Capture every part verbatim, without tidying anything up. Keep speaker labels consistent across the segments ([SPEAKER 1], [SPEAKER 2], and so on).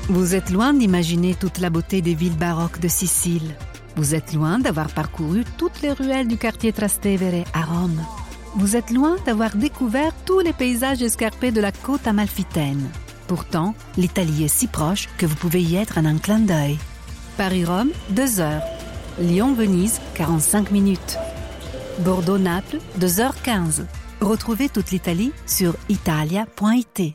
[SPEAKER 1] Vous êtes loin d'imaginer toute la beauté des villes baroques de Sicile. Vous êtes loin d'avoir parcouru toutes les ruelles du quartier Trastevere à Rome. Vous êtes loin d'avoir découvert tous les paysages escarpés de la côte amalfitaine. Pourtant, l'Italie est si proche que vous pouvez y être en un clin d'œil. Paris-Rome, deux heures. Lyon-Venise, quarante-cinq minutes. Bordeaux-Naples, deux heures quinze. Retrouvez toute l'Italie sur italia point it.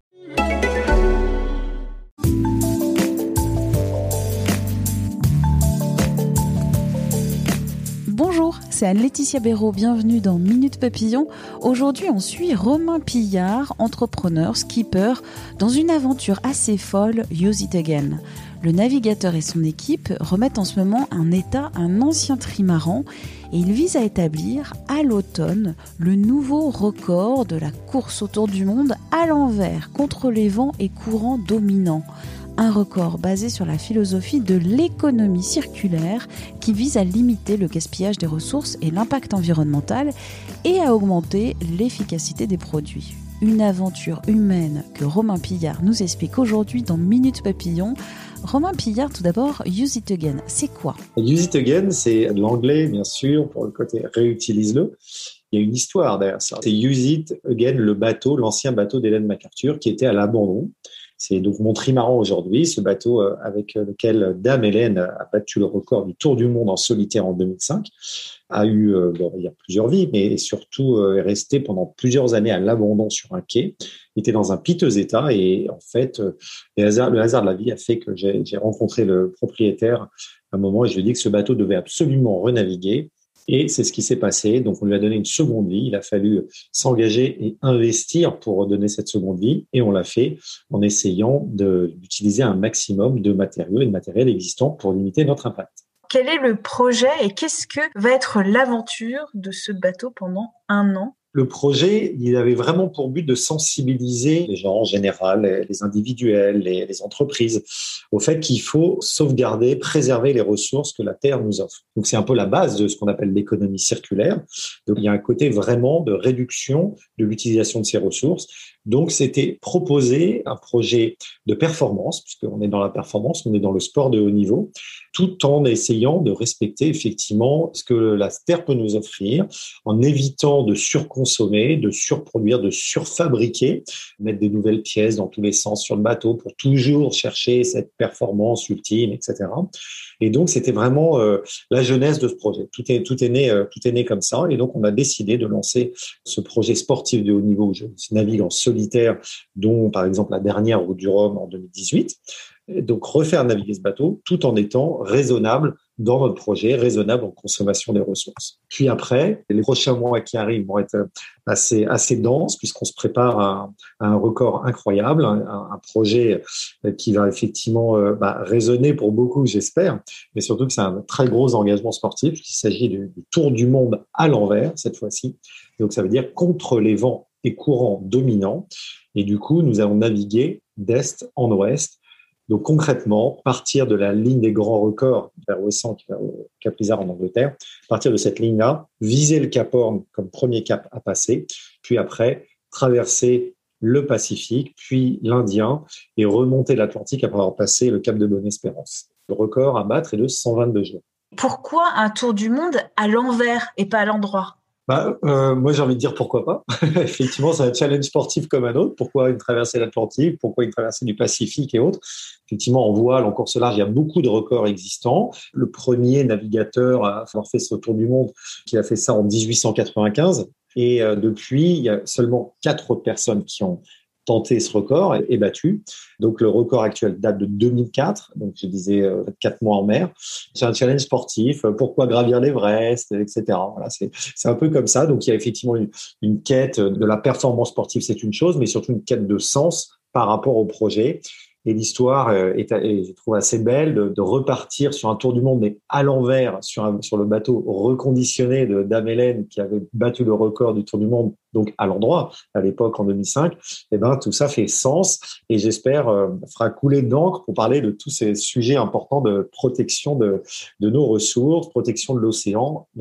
[SPEAKER 2] Bonjour, c'est Anne-Laetitia Béraud, bienvenue dans Minute Papillon. Aujourd'hui, on suit Romain Pillard, entrepreneur, skipper, dans une aventure assez folle, Use It Again. Le navigateur et son équipe remettent en ce moment en état un ancien trimaran et ils visent à établir à l'automne le nouveau record de la course autour du monde à l'envers, contre les vents et courants dominants. Un record basé sur la philosophie de l'économie circulaire qui vise à limiter le gaspillage des ressources et l'impact environnemental et à augmenter l'efficacité des produits. Une aventure humaine que Romain Pillard nous explique aujourd'hui dans Minute Papillon. Romain Pillard, tout d'abord, Use It Again, c'est quoi ?
[SPEAKER 3] Use It Again, c'est de l'anglais, bien sûr, pour le côté réutilise-le. Il y a une histoire derrière ça. C'est Use It Again, le bateau, l'ancien bateau d'Ellen MacArthur qui était à l'abandon. C'est donc mon trimaran aujourd'hui, ce bateau avec lequel Dame Hélène a battu le record du tour du monde en solitaire en deux mille cinq, a eu, bon, il y a plusieurs vies, mais surtout est resté pendant plusieurs années à l'abandon sur un quai. Il était dans un piteux état et en fait, le hasard, le hasard de la vie a fait que j'ai, j'ai rencontré le propriétaire à un moment et je lui ai dit que ce bateau devait absolument renaviguer. Et c'est ce qui s'est passé. Donc, on lui a donné une seconde vie. Il a fallu s'engager et investir pour donner cette seconde vie. Et on l'a fait en essayant de, d'utiliser un maximum de matériaux et de matériel existant pour limiter notre impact.
[SPEAKER 4] Quel est le projet et qu'est-ce que va être l'aventure de ce bateau pendant un an ?
[SPEAKER 3] Le projet, il avait vraiment pour but de sensibiliser les gens en général, les individuels, les, les entreprises, au fait qu'il faut sauvegarder, préserver les ressources que la Terre nous offre. Donc, c'est un peu la base de ce qu'on appelle l'économie circulaire. Donc, il y a un côté vraiment de réduction de l'utilisation de ces ressources. Donc, c'était proposer un projet de performance, puisqu'on est dans la performance, on est dans le sport de haut niveau, tout en essayant de respecter effectivement ce que la Terre peut nous offrir, en évitant de surconsommer, de surproduire, de surfabriquer, mettre des nouvelles pièces dans tous les sens sur le bateau pour toujours chercher cette performance ultime, et cetera. Et donc, c'était vraiment euh, la jeunesse de ce projet. Tout est, tout est né, euh, tout est né comme ça. Et donc, on a décidé de lancer ce projet sportif de haut niveau où je navigue en solitaire, dont, par exemple, la dernière Route du Rhum en deux mille dix-huit. Et donc, refaire naviguer ce bateau tout en étant raisonnable dans notre projet, raisonnable en consommation des ressources. Puis après, les prochains mois qui arrivent vont être assez, assez denses puisqu'on se prépare à, à un record incroyable, un, un projet qui va effectivement euh, bah, résonner pour beaucoup, j'espère, mais surtout que c'est un très gros engagement sportif puisqu'il s'agit du, du tour du monde à l'envers cette fois-ci. Donc, ça veut dire contre les vents et courants dominants. Et du coup, nous allons naviguer d'est en ouest. Donc concrètement, partir de la ligne des grands records vers Ouessant, vers Cap Lizard en Angleterre, partir de cette ligne-là, viser le Cap Horn comme premier cap à passer, puis après traverser le Pacifique, puis l'Indien et remonter l'Atlantique après avoir passé le Cap de Bonne-Espérance. Le record à battre est de cent vingt-deux jours.
[SPEAKER 4] Pourquoi un tour du monde à l'envers et pas à l'endroit ?
[SPEAKER 3] Bah, euh, moi, j'ai envie de dire pourquoi pas. Effectivement, c'est un challenge sportif comme un autre. Pourquoi une traversée de l'Atlantique? Pourquoi une traversée du Pacifique et autres? Effectivement, en voile, en course large, il y a beaucoup de records existants. Le premier navigateur à avoir fait ce tour du monde, qui a fait ça en dix-huit cent quatre-vingt-quinze. Et euh, depuis, il y a seulement quatre autres personnes qui ont tenté ce record et, et battu. Donc, le record actuel date de deux mille quatre. Donc, je disais euh, quatre mois en mer. C'est un challenge sportif. Pourquoi gravir l'Everest, et cetera. Voilà, c'est, c'est un peu comme ça. Donc, il y a effectivement une, une quête de la performance sportive, c'est une chose, mais surtout une quête de sens par rapport au projet. Et l'histoire est, est, je trouve, assez belle de, de repartir sur un tour du monde, mais à l'envers, sur, un, sur le bateau reconditionné de Dame Hélène qui avait battu le record du tour du monde, donc à l'endroit, à l'époque, en deux mille cinq. Et ben, tout ça fait sens et j'espère euh, fera couler d'encre pour parler de tous ces sujets importants de protection de, de nos ressources, protection de l'océan, notamment.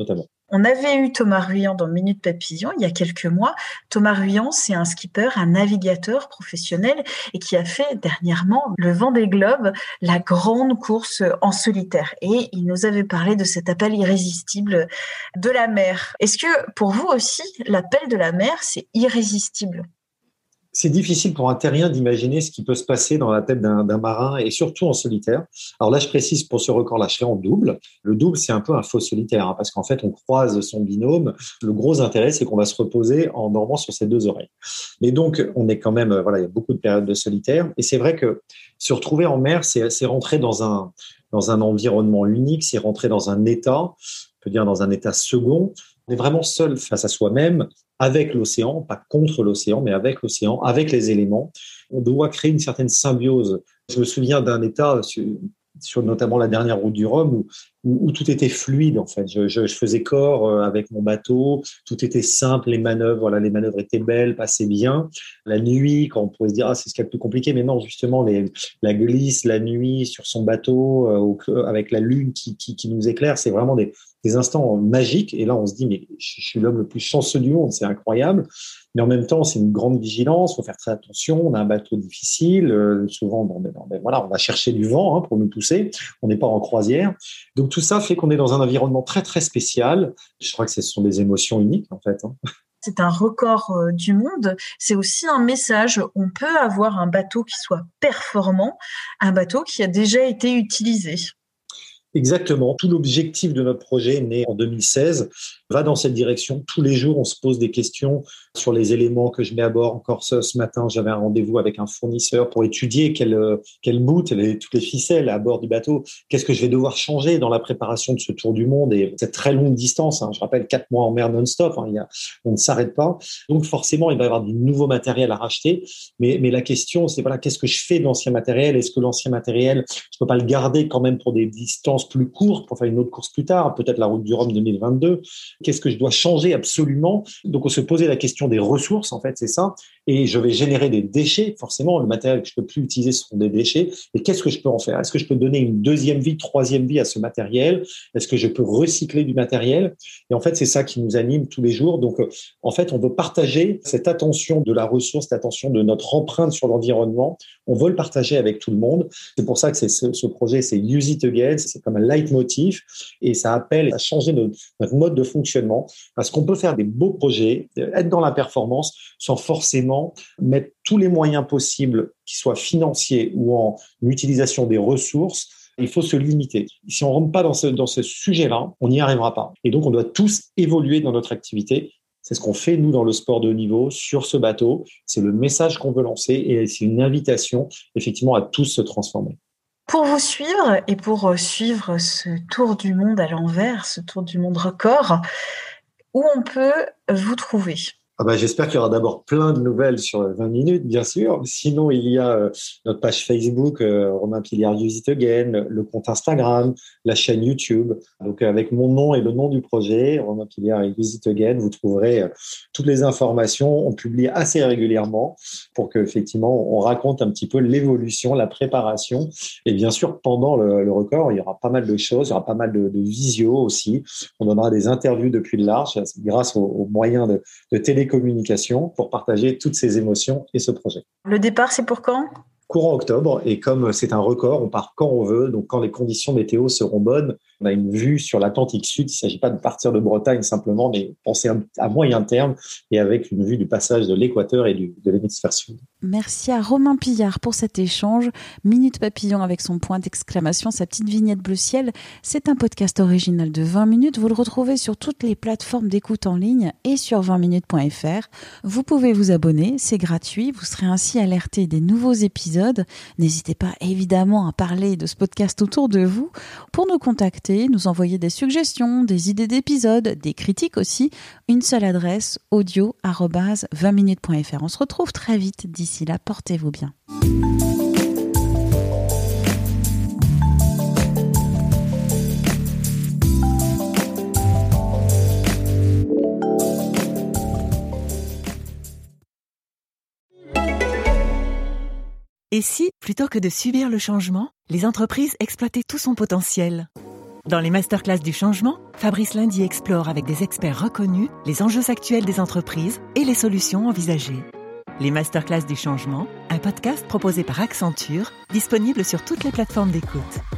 [SPEAKER 4] On avait eu Thomas Ruyant dans Minute Papillon il y a quelques mois. Thomas Ruyant, c'est un skipper, un navigateur professionnel et qui a fait dernièrement le Vendée Globe, la grande course en solitaire. Et il nous avait parlé de cet appel irrésistible de la mer. Est-ce que pour vous aussi, l'appel de la mer, c'est irrésistible ?
[SPEAKER 3] C'est difficile pour un terrien d'imaginer ce qui peut se passer dans la tête d'un, d'un marin et surtout en solitaire. Alors là, je précise pour ce record-là, je serai en double. Le double, c'est un peu un faux solitaire hein, parce qu'en fait, on croise son binôme. Le gros intérêt, c'est qu'on va se reposer en dormant sur ses deux oreilles. Mais donc, on est quand même, voilà, il y a beaucoup de périodes de solitaire. Et c'est vrai que se retrouver en mer, c'est, c'est rentrer dans un, dans un environnement unique, c'est rentrer dans un état, on peut dire dans un état second. On est vraiment seul face à soi-même, avec l'océan, pas contre l'océan, mais avec l'océan, avec les éléments. On doit créer une certaine symbiose. Je me souviens d'un état, sur, sur notamment la dernière route du Rhum, où, où, où tout était fluide, en fait. Je, je, je faisais corps avec mon bateau, tout était simple, les manœuvres, voilà, les manœuvres étaient belles, passaient bien. La nuit, quand on pourrait se dire, ah, c'est ce qui est le plus compliqué, mais non, justement, les, la glisse, la nuit sur son bateau, euh, avec la lune qui, qui, qui nous éclaire, c'est vraiment des, des instants magiques. Et là, on se dit, mais je suis l'homme le plus chanceux du monde, c'est incroyable. Mais en même temps, c'est une grande vigilance, il faut faire très attention. On a un bateau difficile, euh, souvent, bon, ben, ben, voilà, on va chercher du vent hein, pour nous pousser. On n'est pas en croisière. Donc tout ça fait qu'on est dans un environnement très, très spécial. Je crois que ce sont des émotions uniques, en fait. Hein.
[SPEAKER 4] C'est un record euh, du monde. C'est aussi un message. On peut avoir un bateau qui soit performant, un bateau qui a déjà été utilisé.
[SPEAKER 3] Exactement. Tout l'objectif de notre projet, né en deux mille seize, va dans cette direction. Tous les jours, on se pose des questions sur les éléments que je mets à bord. Encore ce, ce matin, j'avais un rendez-vous avec un fournisseur pour étudier quel, quel bout, les, toutes les ficelles à bord du bateau. Qu'est-ce que je vais devoir changer dans la préparation de ce tour du monde et cette très longue distance. Hein, je rappelle, quatre mois en mer non-stop. Hein, il y a, on ne s'arrête pas. Donc, forcément, il va y avoir du nouveau matériel à racheter. Mais, mais la question, c'est voilà, qu'est-ce que je fais de l'ancien matériel? Est-ce que l'ancien matériel, je peux pas le garder quand même pour des distances plus courtes, pour faire une autre course plus tard, peut-être la route du Rhum deux mille vingt-deux? Qu'est-ce que je dois changer absolument? Donc, on se posait la question des ressources, en fait, c'est ça. Et je vais générer des déchets. Forcément, le matériel que je peux plus utiliser, ce sont des déchets. Et qu'est-ce que je peux en faire? Est-ce que je peux donner une deuxième vie, troisième vie à ce matériel? Est-ce que je peux recycler du matériel? Et en fait, c'est ça qui nous anime tous les jours. Donc, en fait, on veut partager cette attention de la ressource, cette attention de notre empreinte sur l'environnement. On veut le partager avec tout le monde. C'est pour ça que c'est ce, ce projet, c'est Use It Again. C'est comme un leitmotiv et ça appelle à changer notre, notre mode de fonctionnement parce qu'on peut faire des beaux projets, être dans la performance sans forcément mettre tous les moyens possibles, qu'ils soient financiers ou en utilisation des ressources. Il faut se limiter. Si on ne rentre pas dans ce, dans ce sujet-là, on n'y arrivera pas. Et donc, on doit tous évoluer dans notre activité. C'est ce qu'on fait, nous, dans le sport de haut niveau, sur ce bateau. C'est le message qu'on veut lancer et c'est une invitation, effectivement, à tous se transformer.
[SPEAKER 4] Pour vous suivre et pour suivre ce tour du monde à l'envers, ce tour du monde record, où on peut vous trouver?
[SPEAKER 3] Ah ben, j'espère qu'il y aura d'abord plein de nouvelles sur vingt minutes, bien sûr. Sinon, il y a euh, notre page Facebook, euh, Romain Pilliard Use It Again, le compte Instagram, la chaîne YouTube. Donc, avec mon nom et le nom du projet, Romain Pilliard Use It Again, vous trouverez euh, toutes les informations. On publie assez régulièrement pour qu'effectivement, on raconte un petit peu l'évolution, la préparation. Et bien sûr, pendant le, le record, il y aura pas mal de choses. Il y aura pas mal de, de visio aussi. On donnera des interviews depuis le large grâce aux, aux moyens de, de télécommunication communication pour partager toutes ces émotions et ce projet.
[SPEAKER 4] Le départ, c'est pour quand ?
[SPEAKER 3] Courant octobre, et comme c'est un record, on part quand on veut, donc quand les conditions météo seront bonnes, on a une vue sur l'Atlantique Sud. Il ne s'agit pas de partir de Bretagne simplement, mais penser à moyen terme et avec une vue du passage de l'équateur et du, de l'hémisphère sud.
[SPEAKER 2] Merci à Romain Pilliard pour cet échange. Minute Papillon avec son point d'exclamation, sa petite vignette bleu ciel. C'est un podcast original de vingt minutes. Vous le retrouvez sur toutes les plateformes d'écoute en ligne et sur vingt minutes point f r. Vous pouvez vous abonner, c'est gratuit. Vous serez ainsi alerté des nouveaux épisodes. N'hésitez pas évidemment à parler de ce podcast autour de vous. Pour nous contacter, nous envoyer des suggestions, des idées d'épisodes, des critiques aussi. Une seule adresse, audio arobase vingt minutes point f r. On se retrouve très vite. D'ici là, portez-vous bien.
[SPEAKER 5] Et si, plutôt que de subir le changement, les entreprises exploitaient tout son potentiel ? Dans les masterclass du changement, Fabrice Lundy explore avec des experts reconnus les enjeux actuels des entreprises et les solutions envisagées. Les masterclass du changement, un podcast proposé par Accenture, disponible sur toutes les plateformes d'écoute.